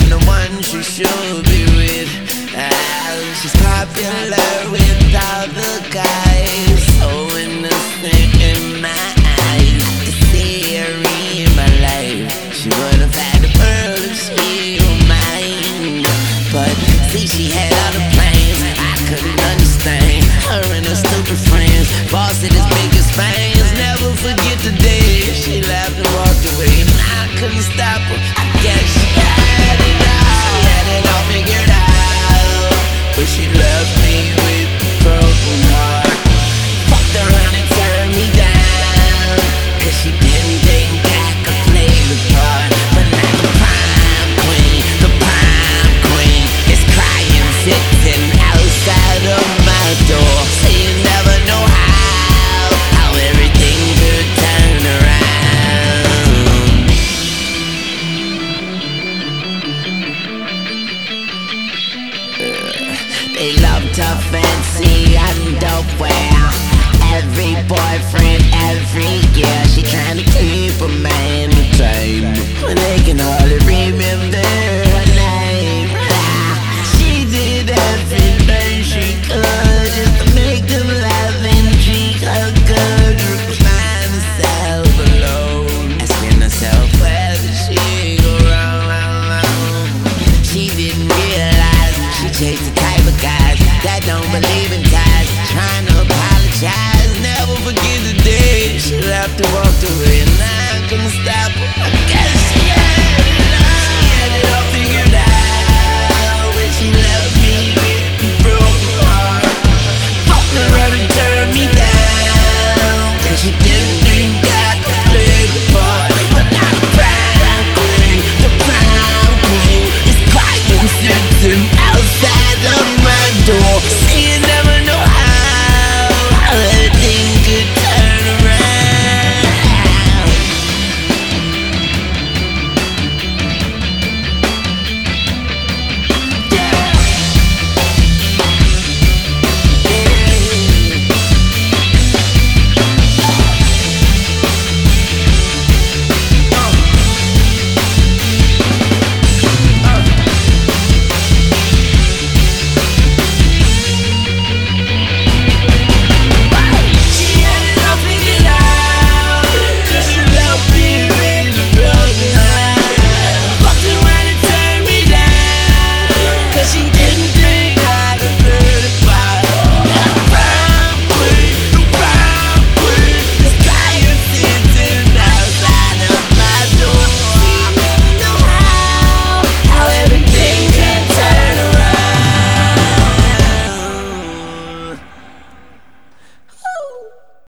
I'm the one she should be with. She's popular with all the guys, so innocent in my eyes. To see her in my life, she would have had the world if she were mine. But see, she had all the plans I couldn't understand. Her and her stupid friends, boss at his biggest fans. Never forget the day she laughed and walked away, and I couldn't stop her. I guess she had it all. She had it all figured out, but she left me with a broken heart. Fucked around and turned me down, cause she didn't think I could play the part. But now the prime queen is crying, sitting outside of my door. So you never know how everything could turn around. They loved her fancy underwear, every boyfriend, every year. She trying to keep a man tame when they can hardly remember her name. She did everything she could just to make them laugh and treat her good. Find herself alone, asking herself where did she go wrong. She didn't realize she chased the type of guys that don't believe in ties, trying to apologize. Never forget the day she left and walked away, and I couldn't stop